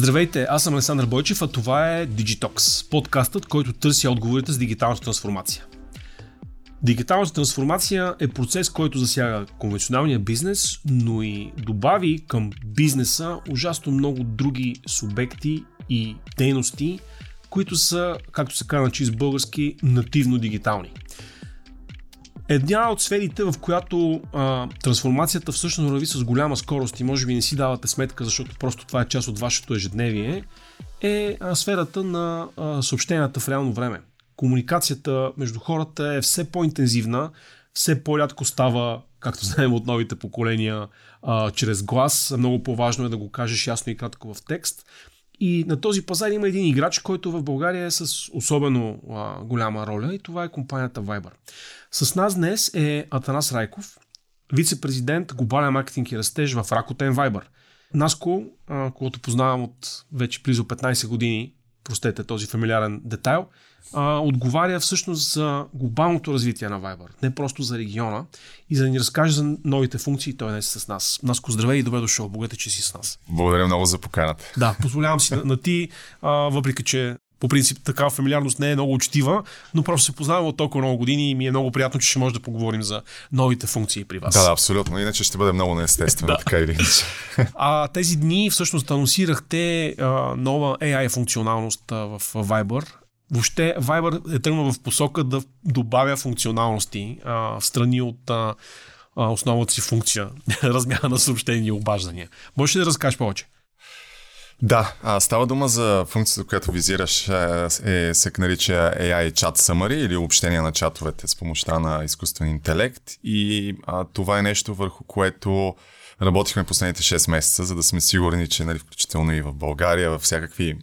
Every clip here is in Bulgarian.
Здравейте, аз съм Александър Бойчев, а това е Digitox, подкастът, който търси отговорите с дигиталната трансформация. Дигиталната трансформация е процес, който засяга конвенционалния бизнес, но и добави към бизнеса ужасно много други субекти и дейности, които са, както се казва на чист български, нативно дигитални. Една от сферите, в която трансформацията всъщност върви с голяма скорост и може би не си давате сметка, защото просто това е част от вашето ежедневие, е сферата на съобщенията в реално време. Комуникацията между хората е все по-интензивна, все по-рядко става, както знаем от новите поколения, чрез глас. Много по-важно е да го кажеш ясно и кратко в текст. И на този пазар има един играч, който в България е с особено голяма роля, и това е компанията Viber. С нас днес е Атанас Райков, вице-президент глобален маркетинг и растеж в Rakuten Viber. Наско, когото познавам от вече близо 15 години, простете този фамилиарен детайл, отговаря всъщност за глобалното развитие на Viber, не просто за региона, и за да ни разкаже за новите функции, той днес е с нас. Наско, здравей и добре дошъл, благодаря, че си с нас. Благодаря много за поканата. Да, позволявам си на ти, въпреки че по принцип такава фамилиарност не е много учтива, но просто се познавам от толкова много години и ми е много приятно, че ще може да поговорим за новите функции при вас. Да, абсолютно. Иначе ще бъде много неестествено, Да. така или иначе. Тези дни всъщност анонсирахте нова AI функционалност в Viber. Въобще Viber е тръгнал в посока да добавя функционалности в страни от основната си функция, размяна на съобщения и обаждания. Можеш ли да разкажеш повече? Да, става дума за функцията, която визираш, се нарича AI Chat Summary или обобщение на чатовете с помощта на изкуствен интелект, и това е нещо, върху което работихме последните 6 месеца, за да сме сигурни, че включително и в България, във всякакви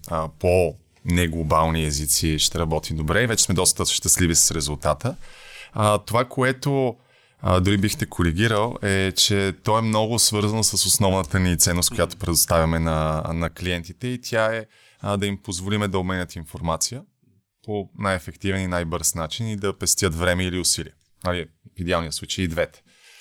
неглобални езици ще работи добре, и вече сме доста щастливи с резултата. Това, което дори бихте коригирал, е, че то е много свързано с основната ни ценност, която предоставяме на клиентите, и тя е да им позволиме да обменят информация по най-ефективен и най-бърз начин и да пестят време или усилия. В идеалния случай и двете.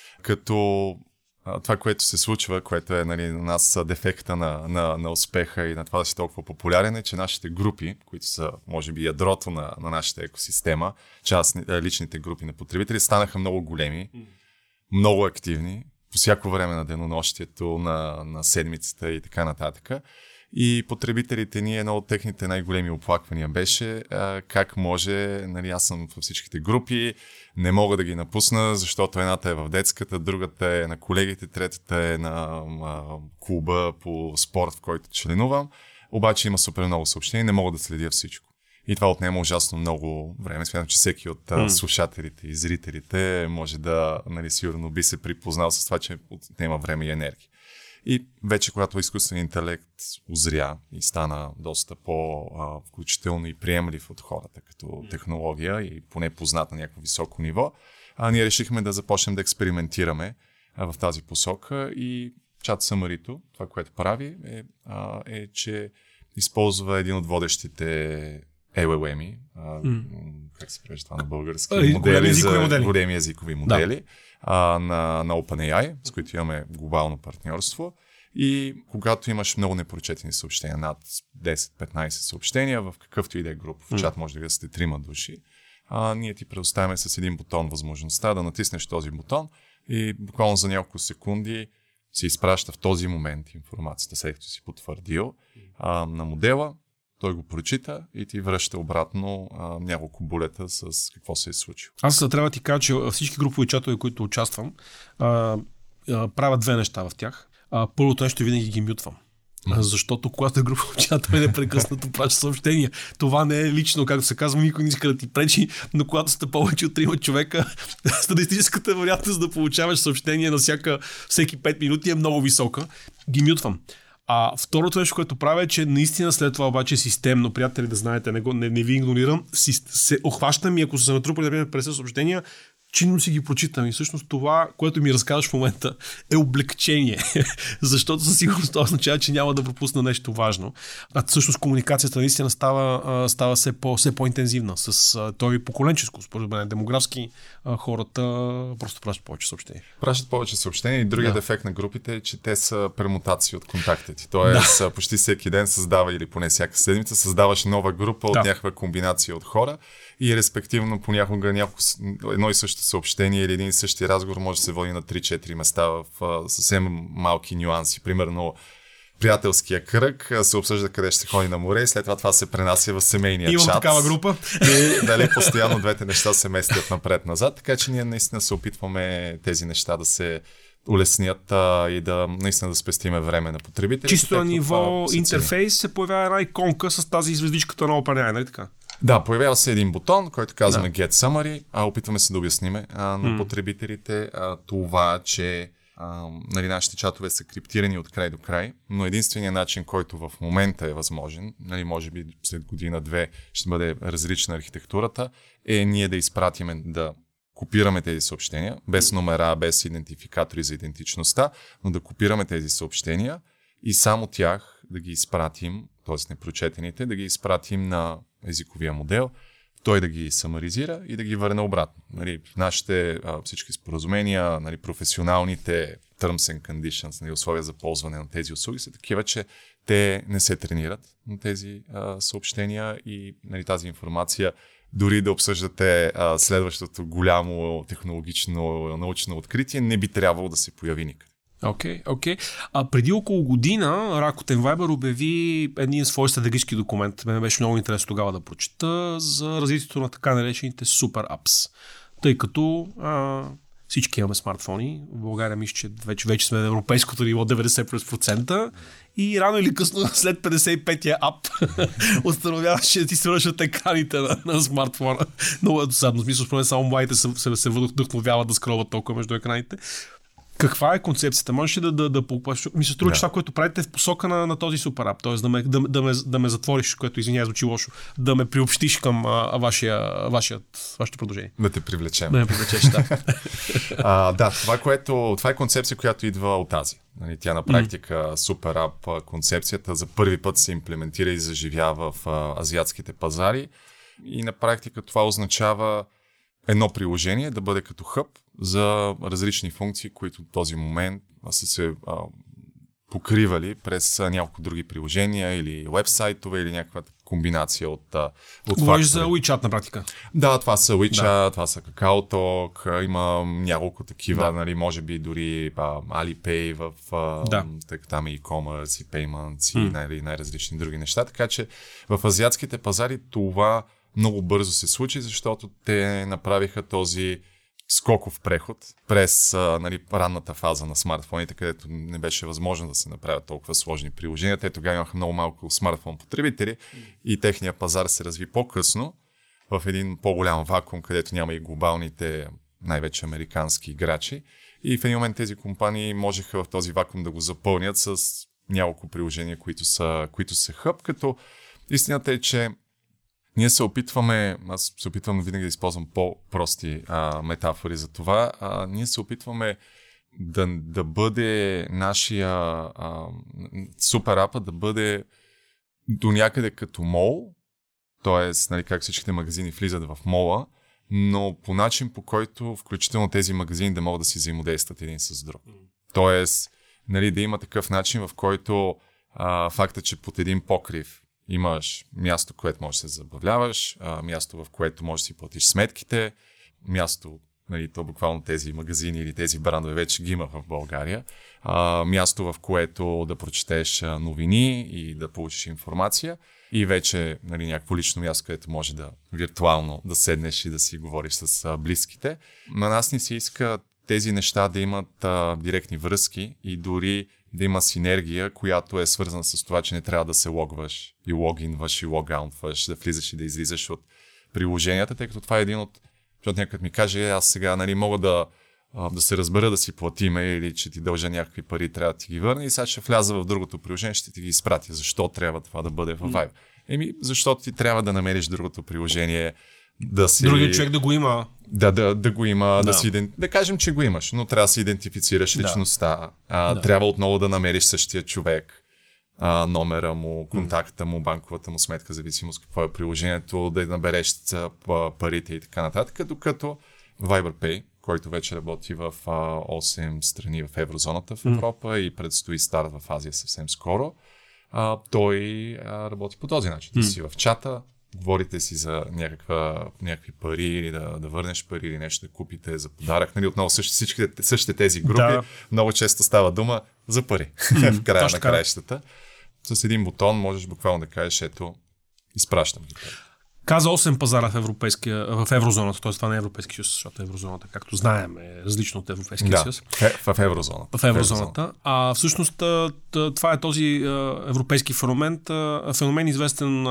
Като това, което се случва, което е на нас дефекта на успеха и на това да си толкова популярен, е, че нашите групи, които са може би ядрото на нашата екосистема, личните групи на потребители, станаха много големи, много активни, по всяко време на денонощието, на седмицата и така нататък. И потребителите ни, едно от техните най-големи оплаквания беше как може, аз съм във всичките групи, не мога да ги напусна, защото едната е в детската, другата е на колегите, третата е на клуба по спорт, в който членувам, обаче има супер много съобщения, не мога да следя всичко. И това отнема ужасно много време. Смятам, че всеки от слушателите и зрителите може да, сигурно би се припознал с това, че отнема време и енергия. И вече, когато изкуственият интелект озря и стана доста по-включително и приемлив от хората като технология и поне познат на някакво високо ниво, ние решихме да започнем да експериментираме в тази посока, и Chat Summary, това, което прави, е, че използва един от водещите LLM-и, как се превежда това на български? Големи езикови модели, на OpenAI, с които имаме глобално партньорство. И когато имаш много непрочетени съобщения, над 10-15 съобщения, в какъвто и да е група, в чат може да сте 3 души, ние ти предоставяме с един бутон възможността да натиснеш този бутон и буквално за няколко секунди се изпраща в този момент информацията, след като си потвърдил на модела. Той го прочита и ти връща обратно няколко булета с какво се е случило. Аз трябва да ти кажа, че всички групови чатове, които участвам, правят две неща в тях. Първото нещо винаги ги мютвам. Защото когато е група чатове, непрекъснато праща съобщения. Това не е лично, както се казва, никой не иска да ти пречи, но когато сте повече от 3 човека, статистическата вероятност да получаваш съобщения на всеки 5 минути е много висока. Ги мютвам. Второто нещо, което правя, е, че наистина след това обаче системно, приятели, да знаете, не ви игнорирам, се охващам, и ако се натрупали, например, 50 съобщения, чинно си ги прочитам и всъщност това, което ми разказваш в момента е облегчение, защото със сигурност това означава, че няма да пропусна нещо важно. А всъщност комуникацията наистина става все по-интензивна. Той поколенческо, според мен, демографски хората просто пращат повече съобщения. Пращат повече съобщения и другият ефект на групите е, че те са премутации от контактите ти. Тоест, почти всеки ден създава или поне всяка седмица създаваш нова група от някаква комбинация от хора и респективно понякога едно и също съобщение или един и същи разговор може да се води на 3-4 места в съвсем малки нюанси. Примерно приятелския кръг се обсъжда къде ще се ходи на море и след това се пренася в семейния чат. Имам такава група. И дали постоянно двете неща се местят напред-назад, така че ние наистина се опитваме тези неща да се улеснят и да наистина да спестиме време на потребителите. Чисто на ниво интерфейс се появява една иконка с тази звездичката на OpenAI, нали така? Да, появява се един бутон, който казваме Get Summary, опитваме се да обясниме на потребителите това, че нашите чатове са криптирани от край до край, но единственият начин, който в момента е възможен, може би след година-две ще бъде различна архитектурата, е ние да изпратиме, да копираме тези съобщения, без номера, без идентификатори за идентичността, но да копираме тези съобщения и само тях да ги изпратим, т.е. непрочетените, да ги изпратим на езиковия модел, той да ги самаризира и да ги върне обратно. Нашите всички споразумения, професионалните terms and conditions, условия за ползване на тези услуги са такива, че те не се тренират на тези съобщения и тази информация, дори да обсъждате следващото голямо технологично научно откритие, не би трябвало да се появи никъде. Окей. Преди около година Rakuten Viber обяви един свой стратегически документ. Мене беше много интересно тогава да прочета за развитието на така наречените супер апс. Тъй като всички имаме смартфони. В България мисля, че вече сме на европейското ниво 90% и рано или късно след 55-я ап установяваш, че ти свършат екраните на смартфона. Много е досадно. В смисъл, според само младите се вдъхновяват да скролват толкова между екраните. Каква е концепцията? Можеш ли да ми се струва, че това, което правите е в посока на този супер ап, т.е. да ме затвориш, което извиняй звучи лошо, да ме приобщиш към вашето продължение. Да те привлечем. Да ме привлечеш, да. Това е концепция, която идва от Азия. Тя на практика супер ап концепцията за първи път се имплементира и заживява в азиатските пазари и на практика това означава едно приложение да бъде като хъб за различни функции, които в този момент са се покривали през няколко други приложения или уебсайтове или някаква комбинация от фактори. Говориш за WeChat на практика. Да, това са WeChat, това са KakaoTalk, има няколко такива, може би дори Alipay тъй като там е e-commerce и payments и най-различни други неща, така че в азиатските пазари това много бързо се случи, защото те направиха този скоков преход през ранната фаза на смартфоните, където не беше възможно да се направят толкова сложни приложения. Те тогава имаха много малко смартфон потребители и техния пазар се разви по-късно в един по-голям вакуум, където няма и глобалните, най-вече американски играчи. И в един момент тези компании можеха в този вакуум да го запълнят с няколко приложения, които са хъб, като истината е, че аз се опитвам винаги да използвам по-прости метафори за това. Ние се опитваме да бъде нашия супер апа да бъде до някъде като мол, т.е. как всичките магазини влизат в мола, но по начин, по който включително тези магазини да могат да си взаимодействат един с друг. Тоест, да има такъв начин, в който факта, че под един покрив имаш място, което можеш да се забавляваш, място, в което можеш да си платиш сметките, място, то буквално тези магазини или тези брандове вече ги има в България, място, в което да прочетеш новини и да получиш информация и вече някакво лично място, където може да виртуално да седнеш и да си говориш с близките. На нас ни се иска тези неща да имат директни връзки и дори да има синергия, която е свързана с това, че не трябва да се логваш и логинваш и логаунтваш, да влизаш и да излизаш от приложенията, тъй като това е един от... Защото някой ми каже, аз сега мога да се разбера да си платиме или че ти дължа някакви пари, трябва да ти ги върне и сега ще вляза в другото приложение, ще ти ги изпратя. Защо трябва това да бъде в Viber? Защото ти трябва да намериш другото приложение да си... Другият човек да го има. Да го има, да кажем, че го имаш, но трябва да си идентифицираш личността. Трябва отново да намериш същия човек, номера му, контакта му, банковата му сметка, зависимост какво е приложението, да набереш парите и така нататък, докато ViberPay, който вече работи в 8 страни в еврозоната в Европа и предстои старт в Азия съвсем скоро, той работи по този начин. Ти си в чата, говорите си за някакви пари или да върнеш пари или нещо да купите за подарък. Нали, отново същите тези групи, много често става дума за пари в края на краищата. С един бутон можеш буквално да кажеш, ето, изпращам ги. Каза 8 пазара в еврозоната, т.е. това не е Европейски съюз, защото еврозоната, както знаем, е различно от Европейския съюз. В еврозоната. В еврозоната. Всъщност това е този европейски феномен известен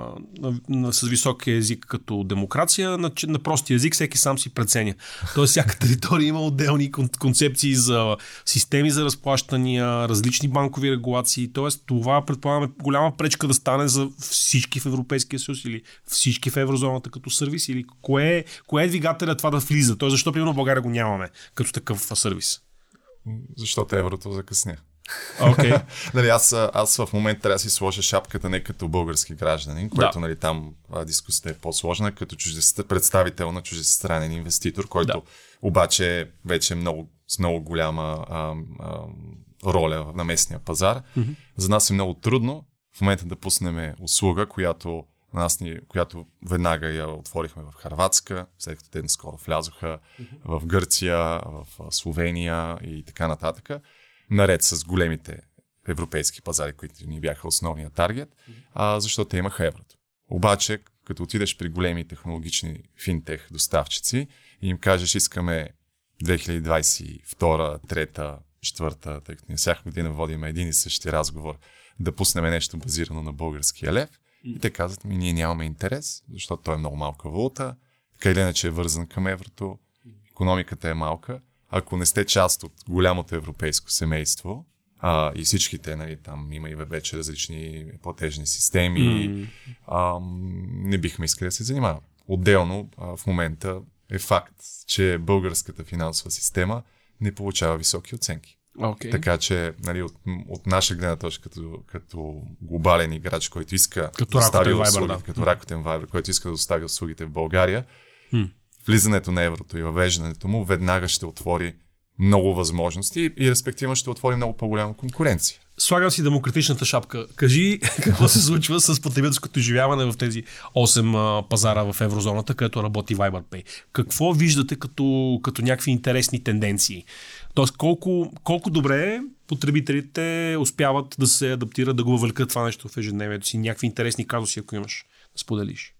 с висок език като демокрация, на простия език всеки сам си преценя. Тоест всяка територия има отделни концепции за системи за разплащания, различни банкови регулации, т.е. това предполагаме голяма пречка да стане за всички в Европейския съюз или всички в еврозоната като сервис, или кое е двигателя това да влиза? Тоест, защо примерно в България го нямаме като такъв сервис? Защото еврото закъсня. Okay. Нали, аз в момента трябва да си сложа шапката не като български гражданин, което нали, там дискусията е по-сложна, като представител на чуждестранен инвеститор, който обаче вече е с много голяма роля на местния пазар. За нас е много трудно в момента да пуснем услуга, която веднага я отворихме в Хърватска, след като те наскоро влязоха в Гърция, в Словения и така нататък, наред с големите европейски пазари, които ни бяха основния таргет, защото те имаха еврото. Обаче, като отидеш при големи технологични финтех доставчици и им кажеш, искаме 2022, 2023, 2024, тъй като ние всяка година водим един и същи разговор, да пуснем нещо базирано на българския лев, и те казват, ние нямаме интерес, защото той е много малка валута, така или иначе е вързан към еврото, икономиката е малка. Ако не сте част от голямото европейско семейство, и всичките, нали, там има и вече различни платежни системи, не бихме искали да се занимаваме. Отделно, в момента е факт, че българската финансова система не получава високи оценки. Okay. Така че, нали, от наша гледна точка като глобален играч, който иска да достави услуги, като Rakuten Viber, който иска да достави услугите в България, влизането на еврото и въвеждането му веднага ще отвори много възможности и респективно ще отвори много по-голяма конкуренция. Слагам си демократичната шапка. Кажи какво се случва с потребителското изживяване в тези 8 пазара в еврозоната, където работи ViberPay. Какво виждате като някакви интересни тенденции? Тоест колко добре потребителите успяват да се адаптират, да го въвлекат това нещо в ежедневието си? Някакви интересни казуси, ако имаш да споделиш.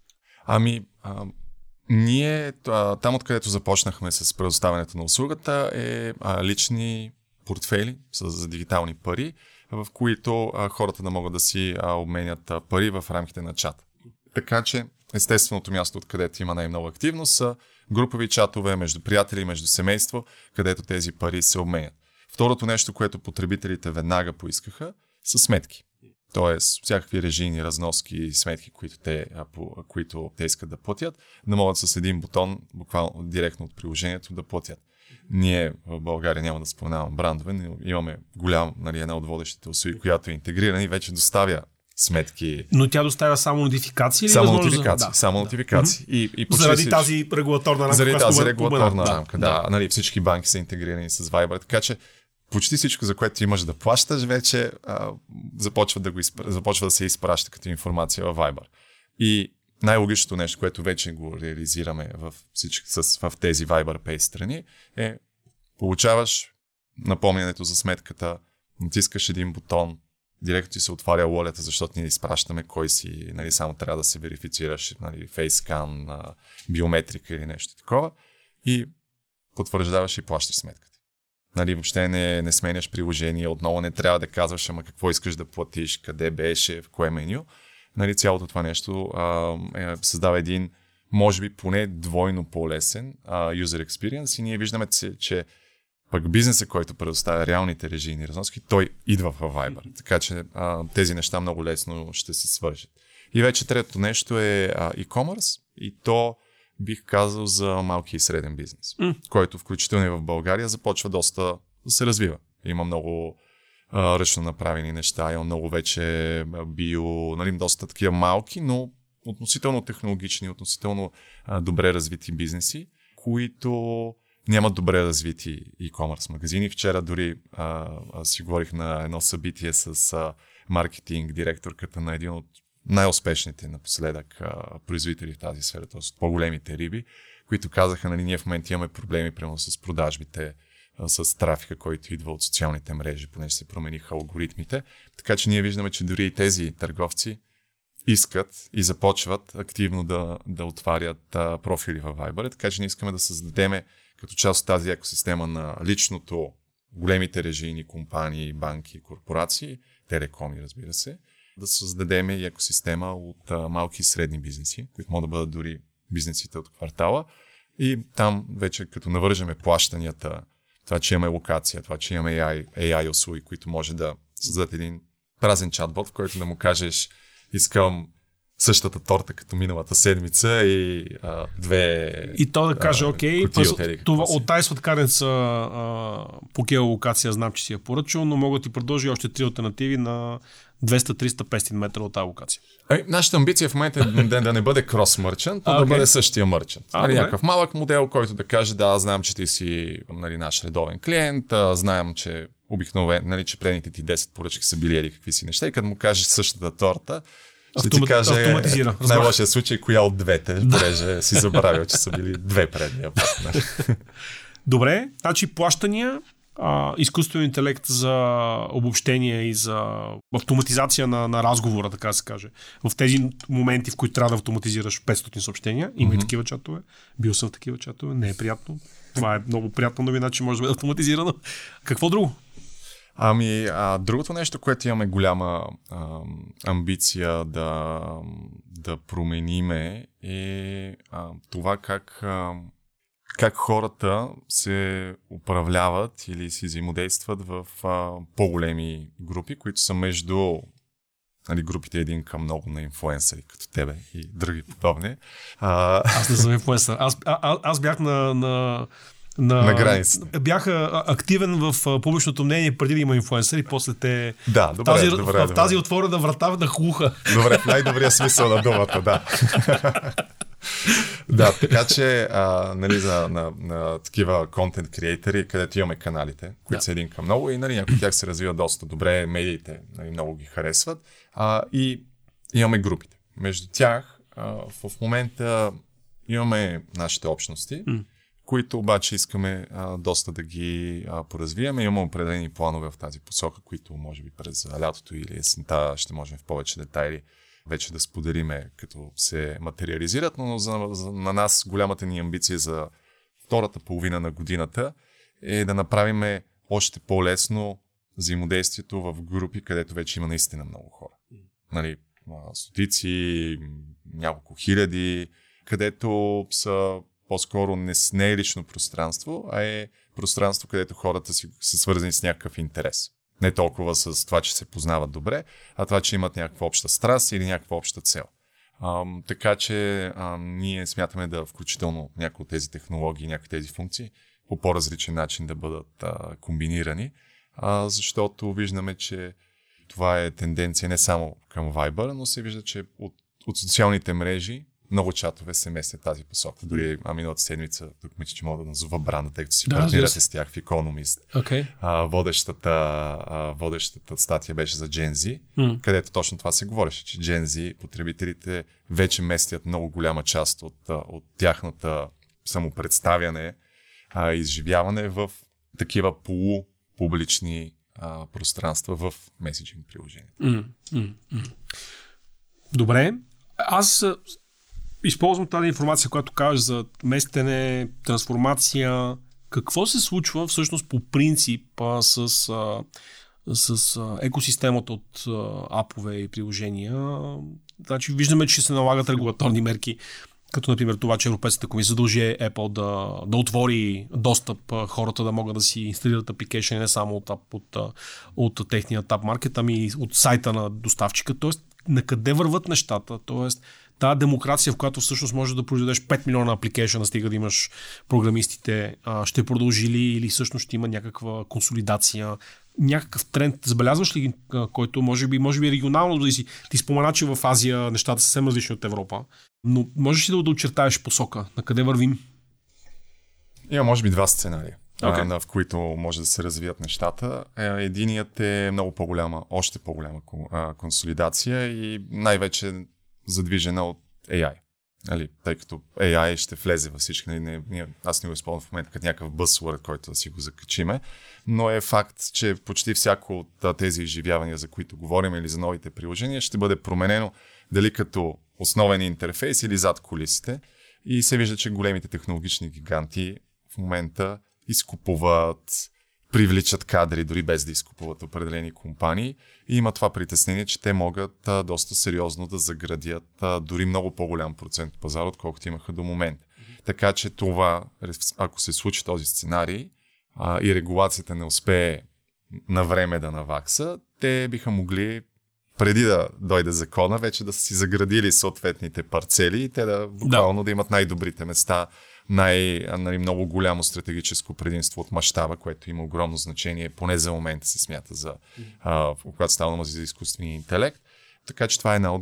Ние, там откъдето започнахме с предоставянето на услугата е лични портфейли за дигитални пари, в които хората да могат да си обменят пари в рамките на чат. Така че естественото място, откъдето има най-много активност, са групови чатове между приятели, между семейство, където тези пари се обменят. Второто нещо, което потребителите веднага поискаха, са сметки. Тоест, всякакви режийни разноски и сметки, които те искат да платят, да могат с един бутон, буквално директно от приложението, да платят. Ние в България, няма да споменавам брандове, но имаме една от водещите услуги, която е интегрирана и вече доставя сметки. Но тя доставя само нотификации или само нотификации? Само нотификации. И заради тази регулаторна рамка. Заради тази регулаторна рамка, Нали, всички банки са интегрирани с Viber, така че почти всичко, за което имаш да плащаш, вече започва да се изпраща като информация във Viber. И най-логичното нещо, което вече го реализираме в тези ViberPay страни, е получаваш напомнянето за сметката, натискаш един бутон, директно ти се отваря лолята, защото ние изпращаме кой си, нали, само трябва да се верифицираш, нали, фейскан, биометрика или нещо такова, и потвърждаваш и плащаш сметката. Нали, въобще не сменяш приложение, отново не трябва да казваш ама какво искаш да платиш, къде беше, в кое меню. Нали, цялото това нещо създава един, може би поне двойно по-лесен user experience, и ние виждаме, че пък бизнеса, който предоставя реалните режийни разноски, той идва в Viber. Така че тези неща много лесно ще се свържат. И вече третото нещо е e-commerce, и то бих казал за малки и среден бизнес, който включително и в България започва доста да се развива. Има много ръчно направени неща, има много вече нали, доста такива малки, но относително технологични, относително добре развити бизнеси, които нямат добре развити e-commerce магазини. Вчера дори си говорих на едно събитие с маркетинг директорката на един от най-успешните напоследък производители в тази сфера, т.е. по-големите риби, които казаха, нали, ние в момента имаме проблеми примерно с продажбите, с трафика, който идва от социалните мрежи, понеже се промениха алгоритмите. Така че ние виждаме, че дори и тези търговци искат и започват активно да отварят профили във Viber. Така че ние искаме да създадем като част от тази екосистема на личното, големите режийни компании, банки, корпорации, телекоми, разбира се, да създадем и екосистема от малки и средни бизнеси, които могат да бъдат дори бизнесите от квартала. И там вече като навържеме плащанията, това, че имаме локация, това, че имаме AI услуги, които може да създадат един празен чатбот, в който да му кажеш, искам същата торта като миналата седмица и две. И то да каже, окей, това от тази сладкарница по геолокация знам, че си я поръчал, но мога да ти предложи още 3 алтернативи на 200, 300, 500 метра от тази локация. Нашата амбиция в момента е да не бъде крос-мърчант, а да бъде същия мърчант. Някакъв малък модел, който да каже, да, знам, че ти си, нали, наш редовен клиент, знам, че обикновено, нали, че предните ти 10 поръчки са били еди какви си неща и като му кажеш същата торта, ще ти каже в най-лошия случай коя от двете, понеже си забравил, че са били 2 предния път. Добре, значи плащания, изкуствен интелект за обобщение и за автоматизация на разговора, така да се каже. В тези моменти, в които трябва да автоматизираш 500 съобщения, има и такива чатове. Бил съм в такива чатове, не е приятно. Това е много приятна новина, че може да бъде автоматизирано. Какво друго? Другото нещо, което имаме голяма амбиция да промениме е това как хората се управляват или си взаимодействат в по-големи групи, които са между, нали, групите един към много на инфлуенсъри, като тебе и други подобни. Аз не съм инфлуенсър. Аз бях на границата. Бях активен в публичното мнение преди да има инфлуенсъри, после те добре. Тази отворена врата да хлуха. Добре, в най-добрия смисъл на думата, да. Да, така че нали, на такива контент креатори, където имаме каналите, които са един към много и, нали, някои от тях се развиват доста добре, медиите, нали, много ги харесват, и имаме групите. Между тях в момента имаме нашите общности, които обаче искаме доста да ги поразвием. Имаме определени планове в тази посока, които може би през лятото или есента ще можем в повече детайли вече да споделиме, като се материализират, но на нас голямата ни амбиция за втората половина на годината е да направим още по-лесно взаимодействието в групи, където вече има наистина много хора. Нали, стотици, няколко хиляди, където са по-скоро не е лично пространство, а е пространство, където хората са свързани с някакъв интерес. Не толкова с това, че се познават добре, а това, че имат някаква обща страст или някаква обща цел. Така че ние смятаме да включително някои от тези технологии, някои от тези функции по по-различен начин да бъдат комбинирани, защото виждаме, че това е тенденция не само към Viber, но се вижда, че от социалните мрежи много чатове се местят тази посока. Дори миналата седмица, тук мисля, че мога да назова бранда, тъй като си партнирате с тях в Economist. Водещата статия беше за Gen Z, където точно това се говореше, че Gen Z потребителите вече местят много голяма част от тяхната самопредставяне и изживяване в такива полупублични пространства в меседжинг приложението. Добре. Аз използвам тази информация, която кажеш за местене, трансформация. Какво се случва всъщност по принцип с екосистемата от апове и приложения? Значи виждаме, че се налагат регулаторни мерки, като например това, че Европейската комисия задължи Apple да отвори достъп хората да могат да си инсталират апликейшн не само от техния Tab Market, ами от сайта на доставчика. Тоест, на къде върват нещата? Тоест, Тази демокрация, в която всъщност можеш да произведеш 5 милиона апликейшена, стига да имаш програмистите, ще продължи ли или всъщност ще има някаква консолидация, някакъв тренд, забелязваш ли, който може би регионално да ти спомена, че в Азия нещата са съвсем различни от Европа, но можеш ли да очертаеш посока, на къде вървим? Има може би два сценария, в които може да се развият нещата. Единият е много по-голяма, още по-голяма консолидация и най-вече задвижена от AI. Тъй като AI ще влезе във всички. Аз не го използвам в момента като някакъв buzzword, който да си го закачиме, но е факт, че почти всяко от тези изживявания, за които говорим или за новите приложения, ще бъде променено дали като основен интерфейс или зад кулисите. И се вижда, че големите технологични гиганти в момента изкупуват, привличат кадри, дори без да изкупуват определени компании. И има това притеснение, че те могат доста сериозно да заградят дори много по-голям процент от пазара, отколкото имаха до момента. Така че това, ако се случи този сценарий и регулацията не успее на време да навакса, те биха могли преди да дойде закона, вече да са си заградили съответните парцели и те буквално да имат най-добрите места, много голямо стратегическо предимство от мащаба, което има огромно значение, поне за момента се смята, когато става дума за изкуствения интелект. Така че това е един от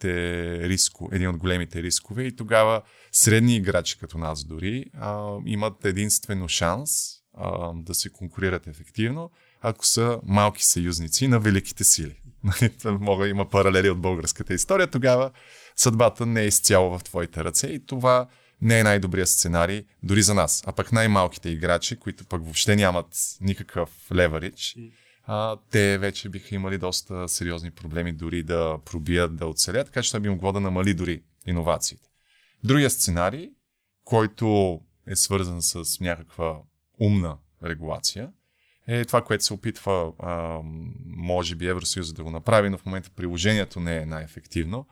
големите рискове и тогава средни играчи като нас дори имат единствено шанс да се конкурират ефективно, ако са малки съюзници на великите сили. Има паралели от българската история, тогава съдбата не е изцяло в твоите ръце и това не е най-добрият сценарий дори за нас. А пък най-малките играчи, които пък въобще нямат никакъв леверидж, те вече биха имали доста сериозни проблеми дори да пробият, да оцелят, така че това би могло да намали дори иновациите. Другия сценарий, който е свързан с някаква умна регулация, е това, което се опитва, може би, Евросъюза да го направи, но в момента приложението не е най-ефективно,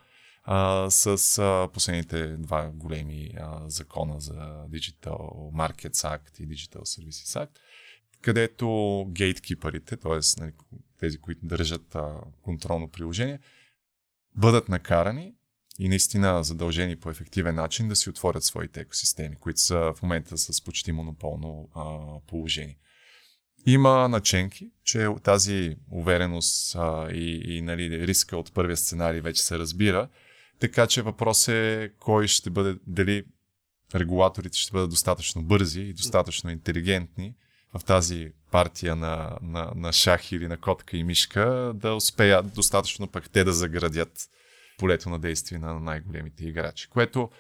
с последните два големи закона за Digital Markets Act и Digital Services Act, където гейткипърите, т.е. тези, които държат контролно приложение, бъдат накарани и наистина задължени по ефективен начин да си отворят своите екосистеми, които са в момента с почти монополно положение. Има наченки, че тази увереност и риска от първия сценарий вече се разбира, така че въпрос е кой ще бъде, дали регулаторите ще бъдат достатъчно бързи и достатъчно интелигентни в тази партия на шах или на котка и мишка, да успеят достатъчно пък те да заградят полето на действие на най-големите играчи, което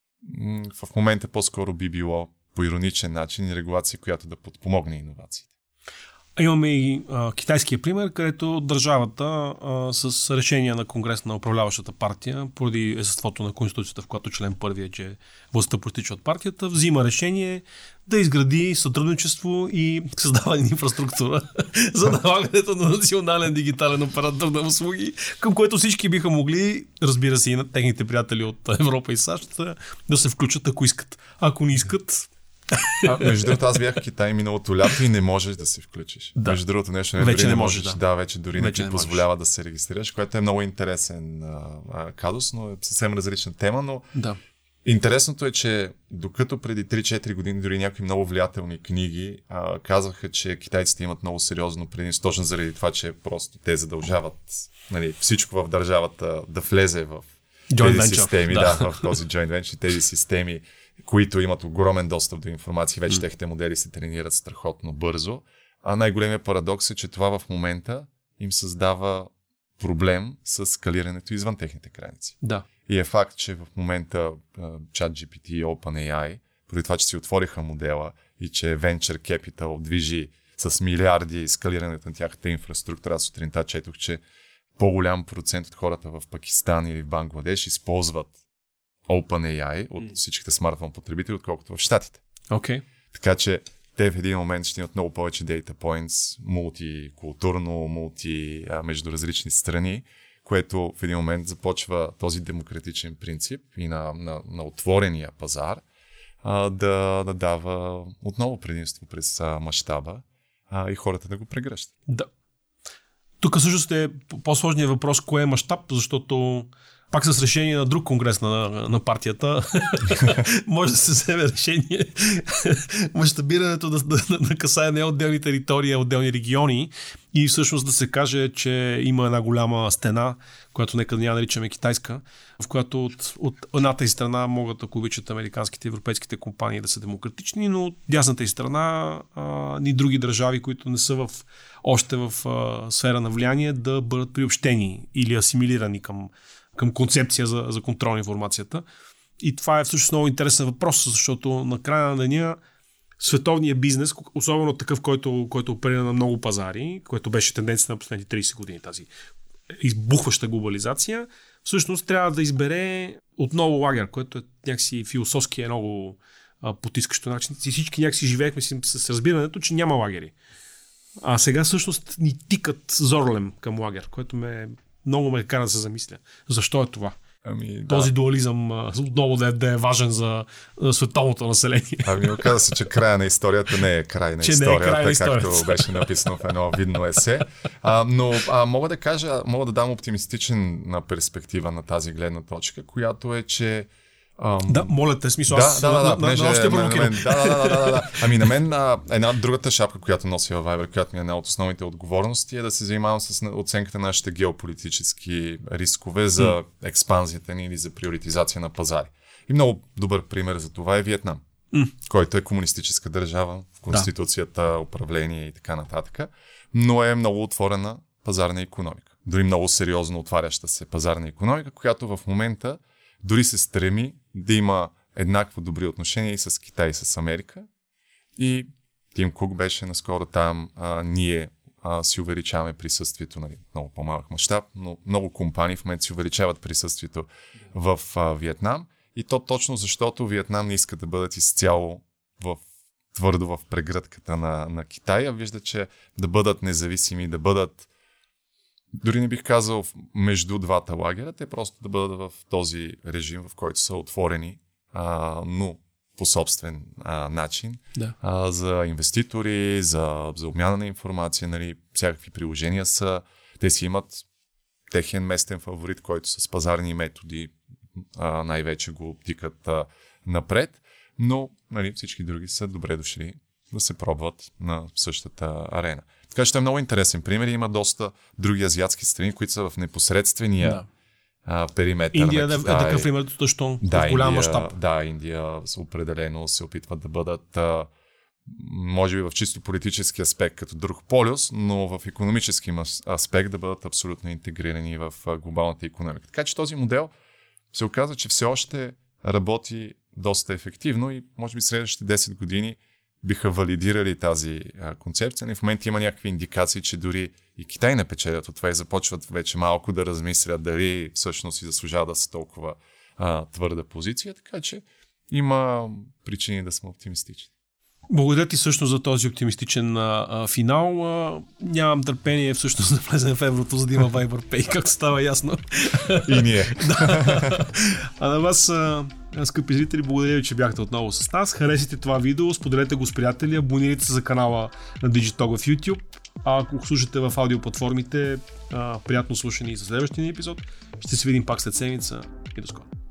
в момента по-скоро би било по ироничен начин регулация, която да подпомогне иновациите. Имаме и китайския пример, където държавата с решение на Конгрес на управляващата партия, поради естеството на Конституцията, в която член първи е, че властта произтича от партията, взима решение да изгради сътрудничество и създаване на инфраструктура за налагането на национален дигитален оператор на услуги, към което всички биха могли, разбира се и на техните приятели от Европа и САЩ, да се включат, ако искат. Ако не искат... Между другото, аз бях в Китай миналото лято и не можеш да се включиш. Да. Между другото нещо вече не можеш. Вече дори не ти позволява да се регистрираш, което е много интересен казус, но е съвсем различна тема, но интересното е, че докато преди 3-4 години дори някакви много влиятелни книги казаха, че китайците имат много сериозно предимство, точно заради това, че просто те задължават всичко в държавата да влезе в тези системи, в този joint venture, тези системи, които имат огромен достъп до информация, вече техните модели се тренират страхотно бързо. А най-големият парадокс е, че това в момента им създава проблем с скалирането извън техните граници. Да. И е факт, че в момента ChatGPT и OpenAI, поради това, че си отвориха модела и че Venture Capital движи с милиарди скалирането на тяхната инфраструктура, аз сутринта четох, че по-голям процент от хората в Пакистан или в Бангладеш използват OpenAI от всичките смартфон потребители, отколкото в Щатите. Okay. Така че те в един момент ще имат много повече data points, мултикултурно, между различни страни, което в един момент започва този демократичен принцип и на отворения пазар да дава отново предимство през мащаба и хората да го прегръщат. Да. Тук също е по-сложният въпрос, кое е мащаб, защото пак с решение на друг конгрес на партията, може да се вземе решение мащабирането да касае не отделни територии, а отделни региони и всъщност да се каже, че има една голяма стена, която нека да няма наричаме китайска, в която от едната и страна могат, ако обичат американските и европейските компании да са демократични, но от дясната и страна ни други държави, които не са още в сфера на влияние, да бъдат приобщени или асимилирани към концепция за контрол на информацията. И това е всъщност много интересен въпрос, защото на края на деня световният бизнес, особено такъв, който оперира на много пазари, което беше тенденция на последните 30 години, тази избухваща глобализация, всъщност трябва да избере отново лагер, което е някакси философски много потискащо начин. Всички някакси живеехме с разбирането, че няма лагери. А сега всъщност ни тикат зорлем към лагер, което много ме кара да се замисля. Защо е това? Този дуализъм отново да е важен за световното население. Оказа се, че края на историята не е край на историята, както беше написано в едно видно есе. Но мога да дам оптимистична перспектива на тази гледна точка, която е, че да, моля те, смисъл, аз още провокирам. Да. На мен една другата шапка, която носи във Viber, която ми е една от основните отговорности, е да се занимавам с оценката на нашите геополитически рискове за експанзията ни или за приоритизация на пазари. И много добър пример за това е Виетнам, който е комунистическа държава, в конституцията, управление и така нататък, но е много отворена пазарна икономика. Дори много сериозно отваряща се пазарна икономика, която в момента дори се стреми да има еднакво добри отношения и с Китай, и с Америка. И Тим Кук беше наскоро там. Ние си увеличаваме присъствието, много по-малък мащаб, но много компании в момента си увеличават присъствието в Виетнам. И то точно защото Виетнам не иска да бъдат изцяло твърдо в прегръдката на Китай, а вижда, че да бъдат независими, да бъдат дори не бих казал между двата лагера, те просто да бъдат в този режим, в който са отворени, но по собствен начин, за инвеститори, за обмяна на информация, всякакви приложения са. Те си имат техен местен фаворит, който с пазарни методи най-вече го тикат напред, но всички други са добре дошли да се пробват на същата арена. Така че е много интересен пример. Има доста други азиатски страни, които са в непосредствения периметър. Индия е такъв пример, защото в голям мащаб. Да, Индия определено се опитват да бъдат, може би в чисто политически аспект като друг полюс, но в икономически аспект да бъдат абсолютно интегрирани в глобалната икономика. Така че този модел се оказва, че все още работи доста ефективно и може би следващите 10 години биха валидирали тази концепция. В момента има някакви индикации, че дори и Китай не печелят от това и започват вече малко да размислят дали всъщност и заслужава да са толкова твърда позиция, така че има причини да сме оптимистични. Благодаря ти също за този оптимистичен финал. Нямам търпение всъщност да влезем в еврото, за да има Viber Pay, както става ясно. И ние. А на вас, скъпи зрители, благодаря ви, че бяхте отново с нас. Харесайте това видео, споделете го с приятели, абонирайте се за канала на Digitalk в YouTube. А ако слушате в аудиоплатформите, приятно слушане и за следващия епизод. Ще се видим пак след седмица и до скоро.